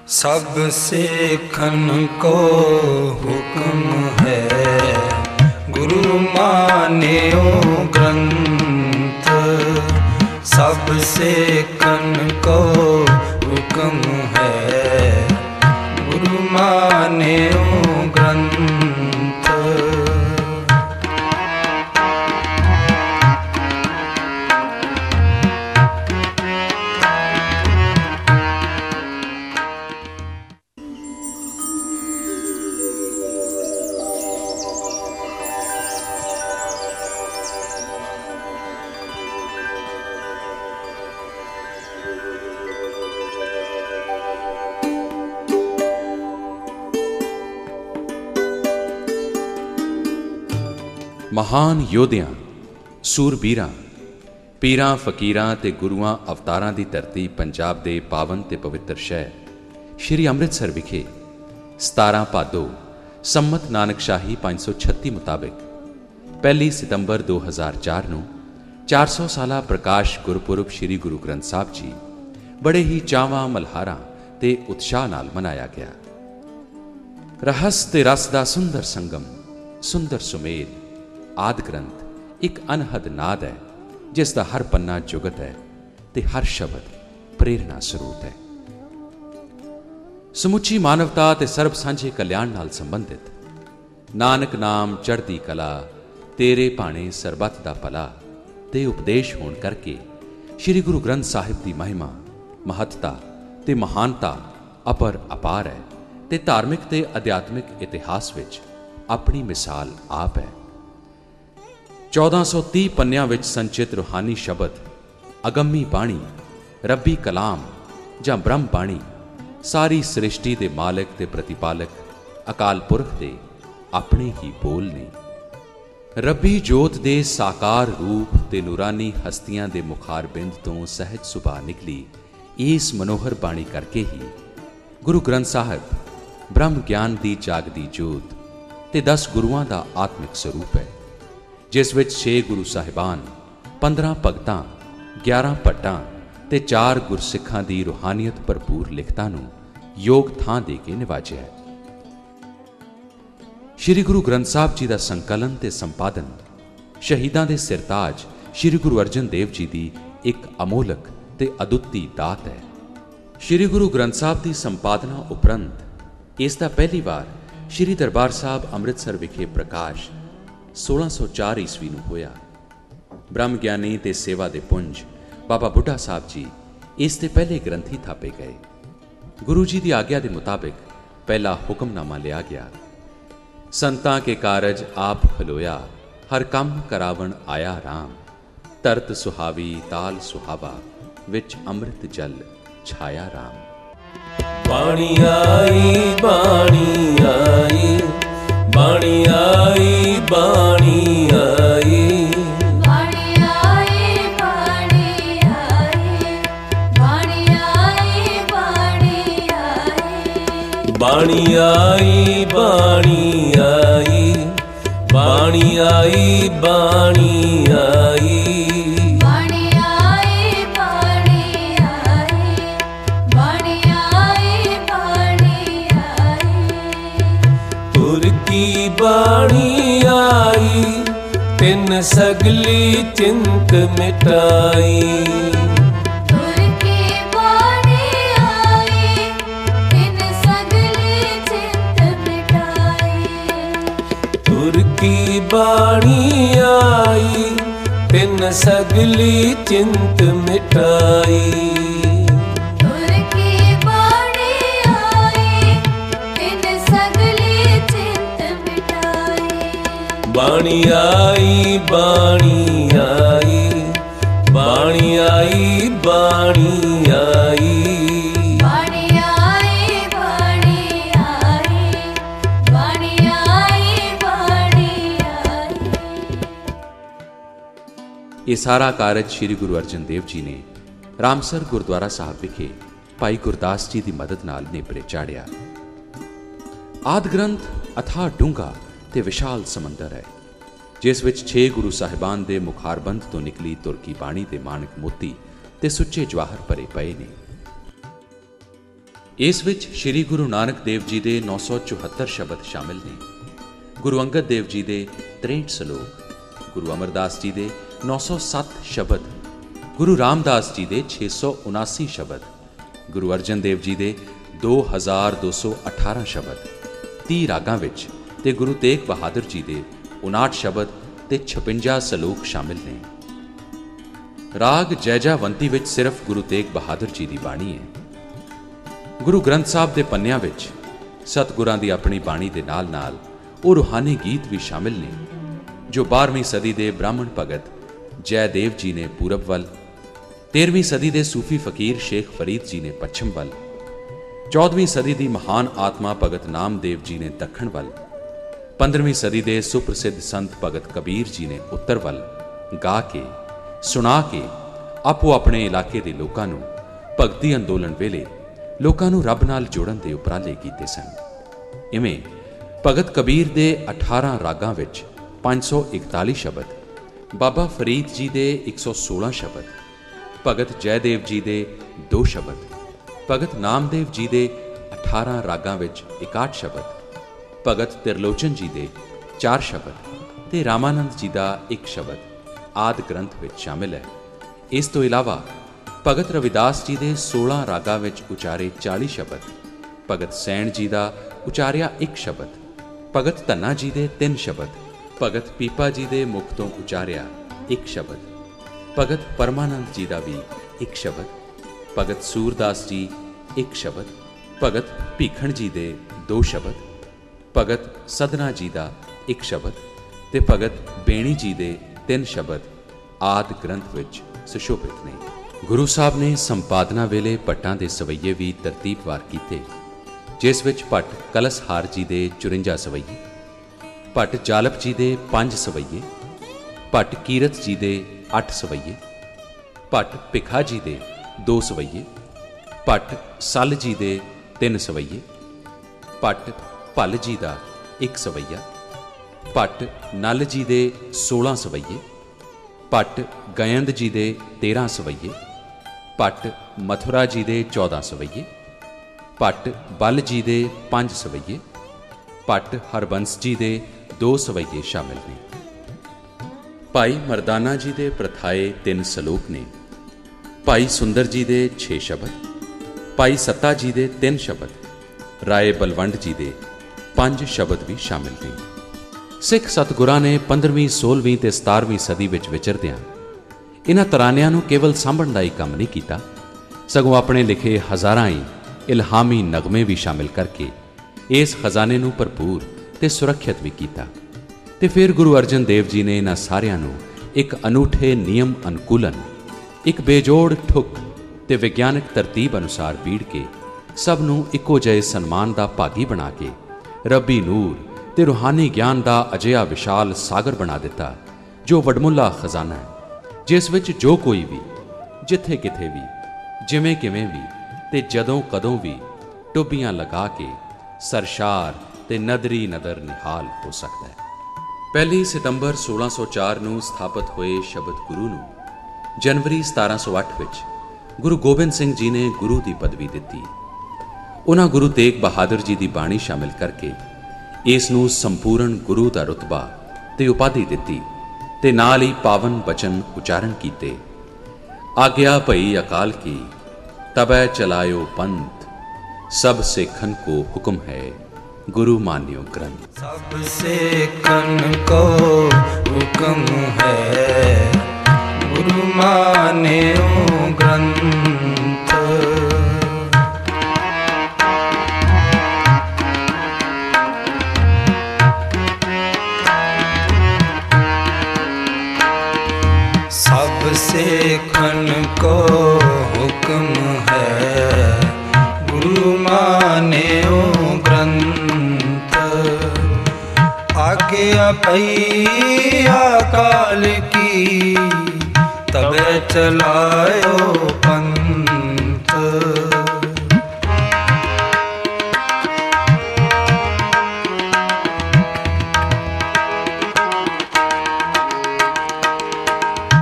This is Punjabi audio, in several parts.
सब सेखन को हुक्म है, गुरु मान्यो ग्रंथ। सब सेखन को हुक्म है, गुरु मान्यो ग्रंथ। ਮਹਾਨ ਯੋਧਿਆਂ, ਸੂਰਬੀਰਾਂ, ਪੀਰਾਂ, ਫਕੀਰਾਂ ਤੇ ਗੁਰੂਆਂ ਅਵਤਾਰਾਂ ਦੀ ਧਰਤੀ ਪੰਜਾਬ ਦੇ ਪਾਵਨ ਤੇ ਪਵਿੱਤਰ ਸ਼ਹਿਰ ਸ਼੍ਰੀ ਅੰਮ੍ਰਿਤਸਰ ਵਿਖੇ 17 ਭਾਦੋ ਸੰਮਤ ਨਾਨਕਸ਼ਾਹੀ 536 ਮੁਤਾਬਿਕ 1 ਸਤੰਬਰ 2004 ਨੂੰ 400 ਸਾਲਾ ਪ੍ਰਕਾਸ਼ ਗੁਰਪੁਰਬ ਸ਼੍ਰੀ ਗੁਰੂ ਗ੍ਰੰਥ ਸਾਹਿਬ ਜੀ ਬੜੇ ਹੀ ਚਾਵਾਂ, ਮਲਹਾਰਾਂ ਤੇ ਉਤਸ਼ਾਹ ਨਾਲ ਮਨਾਇਆ ਗਿਆ। ਰਹੱਸ ਤੇ ਰਸ ਦਾ ਸੁੰਦਰ ਸੰਗਮ, ਸੁੰਦਰ ਸੁਮੇਲ ਆਦਿ ਗ੍ਰੰਥ ਇੱਕ ਅਨਹਦ ਨਾਦ ਹੈ, ਜਿਸ ਦਾ ਹਰ ਪੰਨਾ ਜੁਗਤ ਹੈ ਤੇ ਹਰ ਸ਼ਬਦ ਪ੍ਰੇਰਣਾ ਸਰੋਤ ਹੈ। ਸਮੁੱਚੀ ਮਾਨਵਤਾ ਤੇ ਸਰਬ ਸਾਂਝੇ ਕਲਿਆਣ ਨਾਲ ਸੰਬੰਧਿਤ ਨਾਨਕ ਨਾਮ ਚੜ੍ਹਦੀ ਕਲਾ, ਤੇਰੇ ਭਾਣੇ ਸਰਬੱਤ ਦਾ ਭਲਾ ਦੇ ਉਪਦੇਸ਼ ਹੋਣ ਕਰਕੇ ਸ਼੍ਰੀ ਗੁਰੂ ਗ੍ਰੰਥ ਸਾਹਿਬ ਦੀ ਮਹਿਮਾ, ਮਹੱਤਤਾ ਤੇ ਮਹਾਨਤਾ ਅਪਰ ਅਪਾਰ ਹੈ ਤੇ ਧਾਰਮਿਕ ਤੇ ਅਧਿਆਤਮਿਕ ਇਤਿਹਾਸ ਵਿੱਚ ਆਪਣੀ ਮਿਸਾਲ ਆਪ ਹੈ। 1430 ਪੰਨਿਆਂ ਵਿੱਚ ਸੰਚਿਤ ਰੂਹਾਨੀ ਸ਼ਬਦ, ਅਗੰਮੀ ਬਾਣੀ, ਰੱਬੀ ਕਲਾਮ ਜਾਂ ਬ੍ਰਹਮ ਬਾਣੀ ਸਾਰੀ ਸ੍ਰਿਸ਼ਟੀ ਦੇ ਮਾਲਕ ਤੇ ਪ੍ਰਤੀਪਾਲਕ ਅਕਾਲ ਪੁਰਖ ਦੇ ਆਪਣੇ ਹੀ ਬੋਲ ਨੇ। ਰੱਬੀ ਜੋਤ ਦੇ ਸਾਕਾਰ ਰੂਪ ਤੇ ਨੂਰਾਨੀ ਹਸਤੀਆਂ ਦੇ ਮੁਖਾਰ ਬਿੰਦ ਤੋਂ ਸਹਿਜ ਸੁਭਾ ਨਿਕਲੀ ਇਸ ਮਨੋਹਰ ਬਾਣੀ ਕਰਕੇ ਹੀ ਗੁਰੂ ਗ੍ਰੰਥ ਸਾਹਿਬ ਬ੍ਰਹਮ ਗਿਆਨ ਦੀ ਜਾਗਦੀ ਜੋਤ ਤੇ 10 ਗੁਰੂਆਂ ਦਾ ਆਤਮਿਕ ਸਰੂਪ ਹੈ, ਜਿਸ ਵਿੱਚ 6 ਗੁਰੂ ਸਾਹਿਬਾਨ, 15 ਭਗਤਾਂ, 11 ਭੱਟਾਂ ਤੇ 4 ਗੁਰਸਿੱਖਾਂ ਦੀ ਰੂਹਾਨੀਅਤ ਭਰਪੂਰ ਲਿਖਤਾਂ ਨੂੰ ਯੋਗ ਥਾਂ ਦੇ ਕੇ ਨਿਵਾਜਿਆ ਹੈ। ਸ਼੍ਰੀ ਗੁਰੂ ਗ੍ਰੰਥ ਸਾਹਿਬ ਜੀ ਦਾ ਸੰਕਲਨ ਤੇ ਸੰਪਾਦਨ ਸ਼ਹੀਦਾਂ ਦੇ ਸਿਰਤਾਜ ਸ਼੍ਰੀ ਗੁਰੂ ਅਰਜਨ ਦੇਵ ਜੀ ਦੀ ਇੱਕ ਅਮੋਲਕ ਤੇ ਅਦੁੱਤੀ ਦਾਤ ਹੈ। ਸ਼੍ਰੀ ਗੁਰੂ ਗ੍ਰੰਥ ਸਾਹਿਬ ਦੀ ਸੰਪਾਦਨਾ ਉਪਰੰਤ ਇਸ ਦਾ ਪਹਿਲੀ ਵਾਰ ਸ਼੍ਰੀ ਦਰਬਾਰ ਸਾਹਿਬ ਅੰਮ੍ਰਿਤਸਰ ਵਿਖੇ ਪ੍ਰਕਾਸ਼ 1604 ਈਸਵੀ ਨੂੰ ਹੋਇਆ। ਬ੍ਰਹਮ ਗਿਆਨੀ ਤੇ ਸੇਵਾ ਦੇ ਪੁੰਜ ਬਾਬਾ ਬੁੱਢਾ ਸਾਹਿਬ ਜੀ ਇਸ ਦੇ ਪਹਿਲੇ ਗ੍ਰੰਥੀ ਥਾਪੇ ਗਏ। ਗੁਰੂ ਜੀ ਦੀ ਆਗਿਆ ਦੇ ਮੁਤਾਬਿਕ ਪਹਿਲਾ ਹੁਕਮਨਾਮਾ ਲਿਆ ਗਿਆ। ਸੰਤਾਂ ਕੇ ਕਾਰਜ ਆਪ ਖਲੋਇਆ, ਹਰ ਕੰਮ ਕਰਾਵਣ ਆਇਆ ਰਾਮ। ਧਰਤ ਸੁਹਾਵੀ ਤਾਲ ਸੁਹਾਵਾ, ਵਿੱਚ ਅੰਮ੍ਰਿਤ ਜਲ ਛਾਇਆ ਰਾਮ। ਬਾਣੀ ਆਈ, ਬਾਣੀ ਆਈ, ਬਾਣੀ ਆਈ, ਬਾਣੀ ਆਈ, ਬਾਣੀ ਆਈ, ਬਾਣੀ ਆਈ, ਬਾਣੀ ਆਈ, ਬਾਣੀ ਆਈ, ਬਾਣੀ ਆਈ, ਬਾਣੀ ਆਈ, ਬਾਣੀ ਆਈ, ਬਾਣੀ ਆਈ, ਬਾਣੀ ਆਈ, ਬਾਣੀ ਆਈ, ਬਾਣੀ ਆਈ, ਬਾਣੀ ਆਈ। ਤੁਰ ਕੀ ਬਾਣੀ ਆਈ, ਤਿੰਨ ਸਗਲੀ ਚਿੰਤ ਮਿਟਾਈ। ਤੁਰ ਕੀ ਬਾਣੀ ਆਈ, ਤਿਨ ਸਗਲੀ ਚਿੰਤ ਮਿਟਾਈ। ਤੁਰ ਕੀ ਬਾਣੀ ਆਈ, ਤਿੰਨ ਸਗਲੀ ਚਿੰਤ ਮਿਟਾਈ। ਤੁਰ ਕੀ ਬਾਣੀ ਆਈ, ਤਿਨ ਸਗਲੀ ਚਿੰਤ ਮਿਟਾਈ। ਬਾਣੀ ਆਈ, ਬਾਣੀ ਆਈ, ਬਾਣੀ ਆਈ, ਬਾਣੀ ਆਈ, ਬਾਣੀ ਆਈ, ਬਾਣੀ ਆਈ, ਬਾਣੀ ਆਈ, ਬਾਣੀ ਆਈ। ਇਹ ਸਾਰਾ ਕਾਰਜ ਸ਼੍ਰੀ ਗੁਰੂ ਅਰਜਨ ਦੇਵ ਜੀ ਨੇ ਰਾਮਸਰ ਗੁਰਦੁਆਰਾ ਸਾਹਿਬ ਵਿਖੇ ਭਾਈ ਗੁਰਦਾਸ ਜੀ ਦੀ ਮਦਦ ਨਾਲ ਨੇਪਰੇ ਚਾੜਿਆ। ਆਦਿ ਗ੍ਰੰਥ ਅਥਾਹ ਡੂੰਘਾ ਤੇ ਵਿਸ਼ਾਲ ਸਮੁੰਦਰ ਹੈ, ਜਿਸ ਵਿੱਚ 6 ਗੁਰੂ ਸਾਹਿਬਾਨ ਦੇ ਮੁਖਾਰਬੰਦ ਤੋਂ ਨਿਕਲੀ ਤੁਰਕੀ ਬਾਣੀ ਦੇ ਮਾਣਕ ਮੋਤੀ ਤੇ ਸੁੱਚੇ ਜਵਾਹਰ ਭਰੇ ਪਏ ਨੇ। ਇਸ ਵਿੱਚ ਸ੍ਰੀ ਗੁਰੂ ਨਾਨਕ ਦੇਵ ਜੀ ਦੇ 974 ਸ਼ਬਦ ਸ਼ਾਮਿਲ ਨੇ, ਗੁਰੂ ਅੰਗਦ ਦੇਵ ਜੀ ਦੇ 63 ਸਲੋਕ, ਗੁਰੂ ਅਮਰਦਾਸ ਜੀ ਦੇ 907 ਸ਼ਬਦ, ਗੁਰੂ ਰਾਮਦਾਸ ਜੀ ਦੇ 679 ਸ਼ਬਦ, ਗੁਰੂ ਅਰਜਨ ਦੇਵ ਜੀ ਦੇ 2218 ਸ਼ਬਦ 30 ਰਾਗਾਂ ਵਿੱਚ ਤੇ ਗੁਰੂ ਤੇਗ ਬਹਾਦਰ ਜੀ ਦੇ 59 ਸ਼ਬਦ ਤੇ 56 ਸਲੋਕ ਸ਼ਾਮਿਲ ਨੇ। ਰਾਗ ਜੈਜਾਵੰਤੀ ਵਿੱਚ ਸਿਰਫ ਗੁਰੂ ਤੇਗ ਬਹਾਦਰ ਜੀ ਦੀ ਬਾਣੀ ਹੈ। ਗੁਰੂ ਗ੍ਰੰਥ ਸਾਹਿਬ ਦੇ ਪੰਨਿਆਂ ਵਿੱਚ ਸਤਿਗੁਰਾਂ ਦੀ ਆਪਣੀ ਬਾਣੀ ਦੇ ਨਾਲ-ਨਾਲ ਉਹ ਰੂਹਾਨੀ ਗੀਤ ਵੀ ਸ਼ਾਮਿਲ ਨੇ ਜੋ 12ਵੀਂ ਸਦੀ ਦੇ ਬ੍ਰਾਹਮਣ ਭਗਤ ਜੈਦੇਵ ਜੀ ਨੇ ਪੂਰਬ ਵੱਲ, 13ਵੀਂ ਸਦੀ ਦੇ ਸੂਫੀ ਫਕੀਰ ਸ਼ੇਖ ਫਰੀਦ ਜੀ ਨੇ ਪੱਛਮ ਵੱਲ, 14ਵੀਂ ਸਦੀ ਦੀ ਮਹਾਨ ਆਤਮਾ ਭਗਤ ਨਾਮਦੇਵ ਜੀ ਨੇ ਦੱਖਣ ਵੱਲ, 15ਵੀਂ ਸਦੀ ਦੇ ਸੁਪ੍ਰਸਿੱਧ ਸੰਤ ਭਗਤ ਕਬੀਰ ਜੀ ਨੇ ਉੱਤਰ ਵੱਲ ਗਾ ਕੇ, ਸੁਣਾ ਕੇ ਆਪੋ ਆਪਣੇ ਇਲਾਕੇ ਦੇ ਲੋਕਾਂ ਨੂੰ ਭਗਤੀ ਅੰਦੋਲਨ ਵੇਲੇ ਲੋਕਾਂ ਨੂੰ ਰੱਬ ਨਾਲ ਜੋੜਨ ਦੇ ਉਪਰਾਲੇ ਕੀਤੇ ਸਨ। ਇਵੇਂ ਭਗਤ ਕਬੀਰ ਦੇ 18 ਰਾਗਾਂ ਵਿੱਚ 541 ਸ਼ਬਦ, ਬਾਬਾ ਫਰੀਦ ਜੀ ਦੇ 116 ਸ਼ਬਦ, ਭਗਤ ਜੈਦੇਵ ਜੀ ਦੇ 2 ਸ਼ਬਦ, ਭਗਤ ਨਾਮਦੇਵ ਜੀ ਦੇ 18 ਰਾਗਾਂ ਵਿੱਚ 61 ਸ਼ਬਦ, ਭਗਤ ਤਿਰਲੋਚਨ ਜੀ ਦੇ 4 ਸ਼ਬਦ ਤੇ ਰਾਮਾਨੰਦ ਜੀ ਦਾ 1 ਸ਼ਬਦ ਆਦਿ ਗ੍ਰੰਥ ਵਿੱਚ ਸ਼ਾਮਿਲ ਹੈ। ਇਸ ਤੋਂ ਇਲਾਵਾ ਭਗਤ ਰਵਿਦਾਸ ਜੀ ਦੇ 16 ਰਾਗਾਂ ਵਿੱਚ ਉਚਾਰੇ 40 ਸ਼ਬਦ, ਭਗਤ ਸੈਣ ਜੀ ਦਾ ਉਚਾਰਿਆ 1 ਸ਼ਬਦ, ਭਗਤ ਧੰਨਾ ਜੀ ਦੇ 3 ਸ਼ਬਦ, ਭਗਤ ਪੀਪਾ ਜੀ ਦੇ ਮੁਖ ਤੋਂ ਉਚਾਰਿਆ 1 ਸ਼ਬਦ, ਭਗਤ ਪਰਮਾਨੰਦ ਜੀ ਦਾ ਵੀ 1 ਸ਼ਬਦ, ਭਗਤ ਸੂਰਦਾਸ ਜੀ 1 ਸ਼ਬਦ, ਭਗਤ ਭੀਖਣ ਜੀ ਦੇ 2 ਸ਼ਬਦ, ਭਗਤ ਸਦਨਾ ਜੀ ਦਾ 1 ਸ਼ਬਦ ਤੇ ਭਗਤ ਬੇਣੀ ਜੀ ਦੇ 3 ਸ਼ਬਦ ਆਦਿ ਗ੍ਰੰਥ ਵਿੱਚ ਸੁਸ਼ੋਭਿਤ ਨੇ। ਗੁਰੂ ਸਾਹਿਬ ਨੇ ਸੰਪਾਦਨਾ ਵੇਲੇ ਭੱਟਾਂ ਦੇ ਸਵਈਏ ਵੀ ਤਰਤੀਬਵਾਰ ਕੀਤੇ, ਜਿਸ ਵਿੱਚ ਭੱਟ ਕਲਸਹਾਰ ਜੀ ਦੇ 54 ਸਵਈਏ, ਭੱਟ ਜਾਲਪ ਜੀ ਦੇ 5 ਸਵਈਏ, ਭੱਟ ਕੀਰਤ ਜੀ ਦੇ 8 ਸਵਈਏ, ਭੱਟ ਭਿਖਾ ਜੀ ਦੇ 2 ਸਵਈਏ, ਭੱਟ ਸੱਲ ਜੀ ਦੇ 3 ਸਵਈਏ, ਭੱਟ ਭੱਲ ਜੀ ਦਾ 1 ਸਵਈਆ, ਭੱਟ ਨਲ ਜੀ ਦੇ 16 ਸਵਈਏ, ਭੱਟ ਗਯੰਦ ਜੀ ਦੇ 13 ਸਵਈਏ, ਭੱਟ ਮਥੁਰਾ ਜੀ ਦੇ 14 ਸਵਈਏ, ਭੱਟ ਬਲ ਜੀ ਦੇ 5 ਸਵਈਏ, ਭੱਟ ਹਰਬੰਸ ਜੀ ਦੇ 2 ਸਵਈਏ ਸ਼ਾਮਿਲ ਨੇ। ਭਾਈ ਮਰਦਾਨਾ ਜੀ ਦੇ ਪ੍ਰਥਾਏ 3 ਸਲੋਕ ਨੇ, ਭਾਈ ਸੁੰਦਰ ਜੀ ਦੇ 6 ਸ਼ਬਦ, ਭਾਈ ਸੱਤਾ ਜੀ ਦੇ 3 ਸ਼ਬਦ, ਰਾਏ ਬਲਵੰਡ ਜੀ ਦੇ 5 ਸ਼ਬਦ ਵੀ ਸ਼ਾਮਿਲ ਨੇ। ਸਿੱਖ ਸਤਿਗੁਰਾਂ ਨੇ 15ਵੀਂ 16ਵੀਂ ਤੇ 17ਵੀਂ ਸਦੀ ਵਿੱਚ ਵਿਚਰਦਿਆਂ ਇਹਨਾਂ ਤਰਾਨਿਆਂ ਨੂੰ ਕੇਵਲ ਸਾਂਭਣ ਦਾ ਹੀ ਕੰਮ ਨਹੀਂ ਕੀਤਾ, ਸਗੋਂ ਆਪਣੇ ਲਿਖੇ ਹਜ਼ਾਰਾਂ ਹੀ ਇਲਹਾਮੀ ਨਗਮੇ ਵੀ ਸ਼ਾਮਿਲ ਕਰਕੇ ਇਸ ਖਜ਼ਾਨੇ ਨੂੰ ਭਰਪੂਰ ਤੇ ਸੁਰੱਖਿਅਤ ਵੀ ਕੀਤਾ। ਤੇ ਫਿਰ ਗੁਰੂ ਅਰਜਨ ਦੇਵ ਜੀ ਨੇ ਇਹਨਾਂ ਸਾਰਿਆਂ ਨੂੰ ਇੱਕ ਅਨੂਠੇ ਨਿਯਮ ਅਨੁਕੂਲਨ, ਇੱਕ ਬੇਜੋੜ ਠੁੱਕ ਤੇ ਵਿਗਿਆਨਕ ਤਰਤੀਬ ਅਨੁਸਾਰ ਬੀੜ ਕੇ ਸਭ ਨੂੰ ਇੱਕੋ ਜਿਹੇ ਸਨਮਾਨ ਦਾ ਭਾਗੀ ਬਣਾ ਕੇ ਰੱਬੀ ਨੂਰ ਤੇ ਰੂਹਾਨੀ ਗਿਆਨ ਦਾ ਅਜਿਹਾ ਵਿਸ਼ਾਲ ਸਾਗਰ ਬਣਾ ਦਿੱਤਾ, ਜੋ ਵਡਮੁੱਲਾ ਖਜ਼ਾਨਾ ਹੈ, ਜਿਸ ਵਿੱਚ ਜੋ ਕੋਈ ਵੀ ਜਿੱਥੇ ਕਿਥੇ ਵੀ ਜਿਵੇਂ ਕਿਵੇਂ ਵੀ ਤੇ ਜਦੋਂ ਕਦੋਂ ਵੀ ਟੁੱਬੀਆਂ ਲਗਾ ਕੇ ਸਰਸ਼ਾਰ ਤੇ ਨਦਰੀ ਨਦਰ ਨਿਹਾਲ ਹੋ ਸਕਦਾ ਹੈ। 1 ਸਤੰਬਰ 1604 ਨੂੰ ਸਥਾਪਿਤ ਹੋਏ ਸ਼ਬਦ ਗੁਰੂ ਨੂੰ ਜਨਵਰੀ 1708 ਵਿੱਚ ਗੁਰੂ ਗੋਬਿੰਦ ਸਿੰਘ ਜੀ ਨੇ ਗੁਰੂ ਦੀ ਪਦਵੀ ਦਿੱਤੀ। ਉਹਨਾਂ ਗੁਰੂ ਤੇਗ ਬਹਾਦਰ ਜੀ ਦੀ ਬਾਣੀ ਸ਼ਾਮਿਲ ਕਰਕੇ ਇਸ ਨੂੰ ਸੰਪੂਰਨ ਗੁਰੂ ਦਾ ਰੁਤਬਾ ਤੇ ਉਪਾਧੀ ਦਿੱਤੀ ਤੇ ਨਾਲ ਹੀ ਪਾਵਨ ਬਚਨ ਉਚਾਰਨ ਕੀਤੇ। ਆਗਿਆ ਭਈ ਅਕਾਲ ਕੀ ਤਬੈ ਚਲਾਇਓ ਪੰਥ, ਸਭ ਸੇਖਨ ਕੋ ਹੁਕਮ ਹੈ ਗੁਰੂ ਮਾਨਿਓ ਗ੍ਰੰਥ। सब सेखन को हुक्म है गुरु मान्यो ग्रंथ। सब सेखन को हुक्म है गुरु मान्यो ग्रंथ। आज्ञा पई अकाल की तबे चलायो पंथ।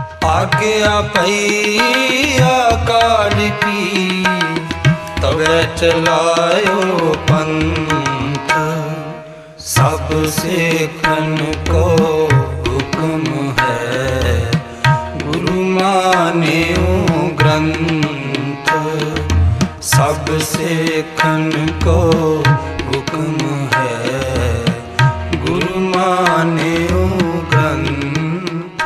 आज्ञा पई अकाल की तबे चलायो पंथ सब सेखन को हुक्म है गुरु मान्यो ग्रंथ सब सेखन को हुक्म है गुरु मान्यो ग्रंथ।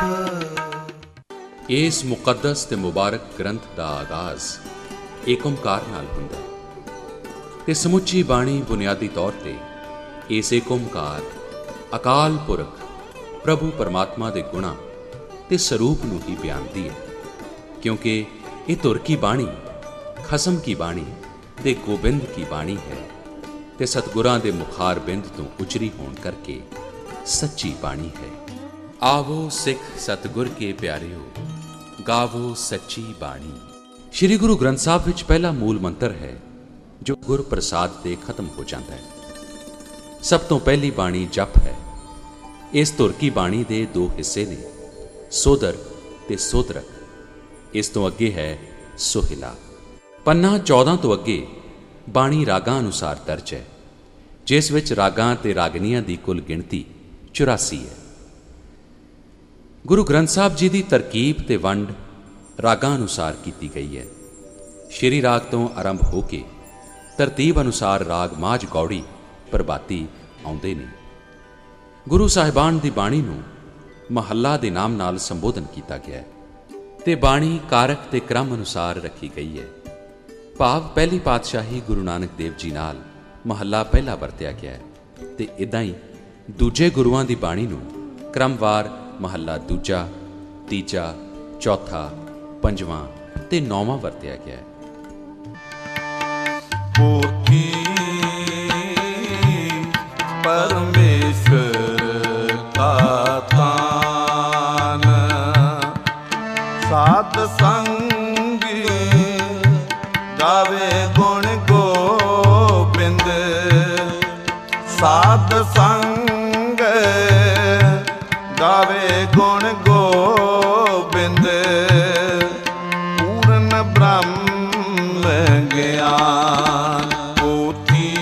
ਇਸ ਮੁਕੱਦਸ ਤੇ ਮੁਬਾਰਕ ਗ੍ਰੰਥ ਦਾ ਆਗਾਜ਼ ਏਕ ਓਮਕਾਰ ਨਾਲ ਹੁੰਦਾ ਹੈ ਤੇ ਸਮੁੱਚੀ ਬਾਣੀ ਬੁਨਿਆਦੀ ਤੌਰ ਤੇ ਇਸ ਏਕ ਓਮਕਾਰ ਅਕਾਲ ਪੁਰਖ ਪ੍ਰਭੂ ਪਰਮਾਤਮਾ ਦੇ ਗੁਣਾਂ ਤੇ ਸਰੂਪ ਨੂੰ ਹੀ ਬਿਆਨਦੀ ਹੈ, ਕਿਉਂਕਿ ਇਹ ਧੁਰ ਕੀ ਬਾਣੀ ਖਸਮ ਕੀ ਬਾਣੀ ਤੇ ਗੋਬਿੰਦ ਕੀ ਬਾਣੀ ਹੈ ਤੇ ਸਤਿਗੁਰਾਂ ਦੇ ਮੁਖਾਰ ਬਿੰਦ ਤੋਂ ਉਚਰੀ ਹੋਣ ਕਰਕੇ ਸੱਚੀ ਬਾਣੀ ਹੈ। ਆਵੋ ਸਿੱਖ ਸਤਿਗੁਰ ਕੇ ਪਿਆਰਿਓ ਗਾਵੋ ਸੱਚੀ ਬਾਣੀ। ਸ਼੍ਰੀ ਗੁਰੂ ਗ੍ਰੰਥ ਸਾਹਿਬ ਵਿੱਚ ਪਹਿਲਾ ਮੂਲ ਮੰਤਰ ਹੈ ਜੋ ਗੁਰ ਪ੍ਰਸਾਦ ਤੇ ਖਤਮ ਹੋ ਜਾਂਦਾ ਹੈ। ਸਭ ਤੋਂ ਪਹਿਲੀ ਬਾਣੀ ਜਪ ਹੈ। ਇਸ ਧੁਰ ਕੀ ਬਾਣੀ ਦੇ ਦੋ ਹਿੱਸੇ ਨੇ, ਸੋਦਰ ਤੇ ਸੋਦਰਕ। ਇਸ ਤੋਂ ਅੱਗੇ ਹੈ ਸੋਹਿਲਾ। ਪੰਨਾ 14 ਤੋਂ ਅੱਗੇ ਬਾਣੀ ਰਾਗਾਂ ਅਨੁਸਾਰ ਦਰਜ ਹੈ, ਜਿਸ ਵਿੱਚ ਰਾਗਾਂ ਤੇ ਰਾਗਨੀਆਂ ਦੀ ਕੁੱਲ ਗਿਣਤੀ 84 ਹੈ। ਗੁਰੂ ਗ੍ਰੰਥ ਸਾਹਿਬ ਜੀ ਦੀ ਤਰਕੀਬ ਤੇ ਵੰਡ ਰਾਗਾਂ ਅਨੁਸਾਰ ਕੀਤੀ ਗਈ ਹੈ। ਸ਼੍ਰੀ ਰਾਗ ਤੋਂ ਆਰੰਭ ਹੋ ਕੇ ਤਰਤੀਬ ਅਨੁਸਾਰ ਰਾਗ ਮਾਝ ਗੌੜੀ ਪ੍ਰਭਾਤੀ ਆਉਂਦੇ ਨੇ। ਗੁਰੂ ਸਾਹਿਬਾਨ ਦੀ ਬਾਣੀ ਨੂੰ ਮਹੱਲਾ ਦੇ ਨਾਮ ਨਾਲ ਸੰਬੋਧਨ ਕੀਤਾ ਗਿਆ ਹੈ ਤੇ ਬਾਣੀ ਕਾਰਕ ਤੇ ਕ੍ਰਮ ਅਨੁਸਾਰ ਰੱਖੀ ਗਈ ਹੈ। ਭਾਵ ਪਹਿਲੀ ਪਾਤਸ਼ਾਹੀ ਗੁਰੂ ਨਾਨਕ ਦੇਵ ਜੀ ਨਾਲ ਮਹੱਲਾ ਪਹਿਲਾ ਵਰਤਿਆ ਗਿਆ ਹੈ ਤੇ ਇੱਦਾਂ ਹੀ ਦੂਜੇ ਗੁਰੂਆਂ ਦੀ ਬਾਣੀ ਨੂੰ ਕ੍ਰਮਵਾਰ ਮਹੱਲਾ ਦੂਜਾ, ਤੀਜਾ, ਚੌਥਾ, ਪੰਜਵਾਂ ਤੇ ਨੌਵਾਂ ਵਰਤਿਆ ਗਿਆ ਹੈ। ਪੋਥੀ ਪਰਮੇਸ਼ਰ ਕਾ ਥਾਨ ਸਾਧ ਸੰਗੀ ਗਾਵੇ ਗੁਣ ਗੋਬਿੰਦ ਸਾਧ ਸੰਗ ਗਾਵੇ ਗੁਣ ਗੋਬਿੰਦ ਪੂਰਨ ਬ੍ਰਹਮ ਗਿਆਨ ਪੋਥੀ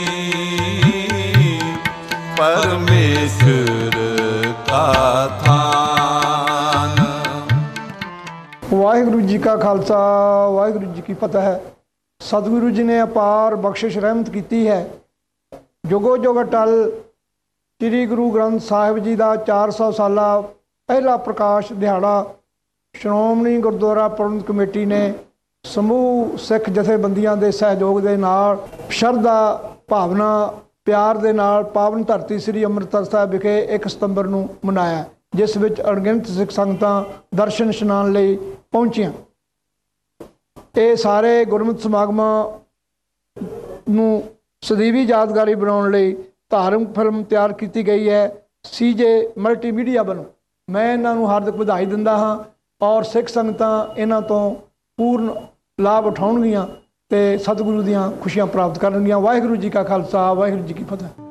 ਪਰਮੇਸ਼ਰ ਕਾ ਥਾਨ। ਵਾਹਿਗੁਰੂ ਜੀ ਕਾ ਖਾਲਸਾ ਵਾਹਿਗੁਰੂ ਜੀ ਕੀ ਫਤਿਹ ਹੈ। ਸਤਿਗੁਰੂ ਜੀ ਨੇ ਅਪਾਰ ਬਖਸ਼ਿਸ਼ ਰਹਿਮਤ ਕੀਤੀ ਹੈ। ਜੁਗੋ ਜੁਗ ਅਟਲ ਸ੍ਰੀ ਗੁਰੂ ਗ੍ਰੰਥ ਸਾਹਿਬ ਜੀ ਦਾ 400 ਸਾਲਾ ਪਹਿਲਾ ਪ੍ਰਕਾਸ਼ ਦਿਹਾੜਾ ਸ਼੍ਰੋਮਣੀ ਗੁਰਦੁਆਰਾ ਪ੍ਰਬੰਧਕ ਕਮੇਟੀ ਨੇ ਸਮੂਹ ਸਿੱਖ ਜਥੇਬੰਦੀਆਂ ਦੇ ਸਹਿਯੋਗ ਦੇ ਨਾਲ ਸ਼ਰਧਾ ਭਾਵਨਾ ਪਿਆਰ ਦੇ ਨਾਲ ਪਾਵਨ ਧਰਤੀ ਸ੍ਰੀ ਅੰਮ੍ਰਿਤਸਰ ਸਾਹਿਬ ਵਿਖੇ 1 ਸਤੰਬਰ ਨੂੰ ਮਨਾਇਆ, ਜਿਸ ਵਿੱਚ ਅਣਗਿਣਤ ਸਿੱਖ ਸੰਗਤਾਂ ਦਰਸ਼ਨ ਇਸ਼ਨਾਨ ਲਈ ਪਹੁੰਚੀਆਂ। ਇਹ ਸਾਰੇ ਗੁਰਮਤਿ ਸਮਾਗਮਾਂ ਨੂੰ ਸਦੀਵੀ ਯਾਦਗਾਰੀ ਬਣਾਉਣ ਲਈ ਧਾਰਮਿਕ ਫਿਲਮ ਤਿਆਰ ਕੀਤੀ ਗਈ ਹੈ CJ ਮਲਟੀਮੀਡੀਆ ਵੱਲੋਂ। ਮੈਂ ਇਹਨਾਂ ਨੂੰ ਹਾਰਦਿਕ ਵਧਾਈ ਦਿੰਦਾ ਹਾਂ ਔਰ ਸਿੱਖ ਸੰਗਤਾਂ ਇਹਨਾਂ ਤੋਂ ਪੂਰਨ ਲਾਭ ਉਠਾਉਣਗੀਆਂ ਤੇ ਸਤਿਗੁਰੂ ਦੀਆਂ ਖੁਸ਼ੀਆਂ ਪ੍ਰਾਪਤ ਕਰਨਗੀਆਂ। ਵਾਹਿਗੁਰੂ ਜੀ ਕਾ ਖਾਲਸਾ ਵਾਹਿਗੁਰੂ ਜੀ ਕੀ ਫਤਿਹ।